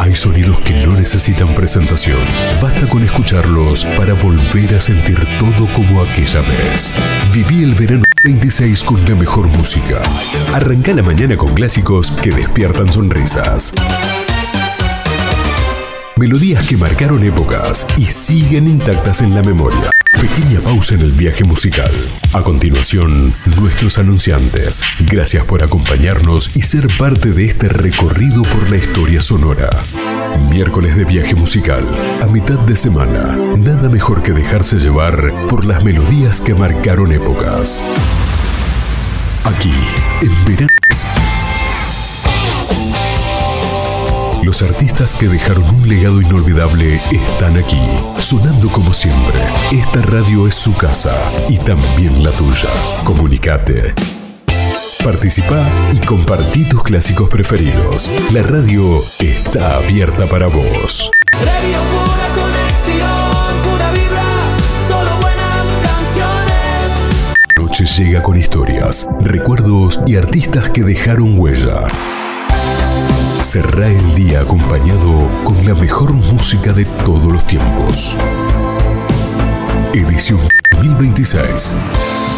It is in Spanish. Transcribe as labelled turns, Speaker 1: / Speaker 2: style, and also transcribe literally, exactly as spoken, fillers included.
Speaker 1: Hay sonidos que no necesitan presentación. Basta con escucharlos para volver a sentir todo como aquella vez. Viví el verano veintiséis con la mejor música. Arranca la mañana con clásicos que despiertan sonrisas. Melodías que marcaron épocas y siguen intactas en la memoria. Pequeña pausa en el viaje musical. A continuación, nuestros anunciantes. Gracias por acompañarnos y ser parte de este recorrido por la historia sonora. Miércoles de viaje musical. A mitad de semana. Nada mejor que dejarse llevar por las melodías que marcaron épocas. Aquí, en verano. Los artistas que dejaron un legado inolvidable están aquí, sonando como siempre. Esta radio es su casa y también la tuya. Comunicate. Participa y compartí tus clásicos preferidos. La radio está abierta para vos.
Speaker 2: Radio pura conexión, pura vibra, solo buenas canciones.
Speaker 1: La noche llega con historias, recuerdos y artistas que dejaron huella. Cerrá el día acompañado con la mejor música de todos los tiempos. Edición dos mil veintiséis.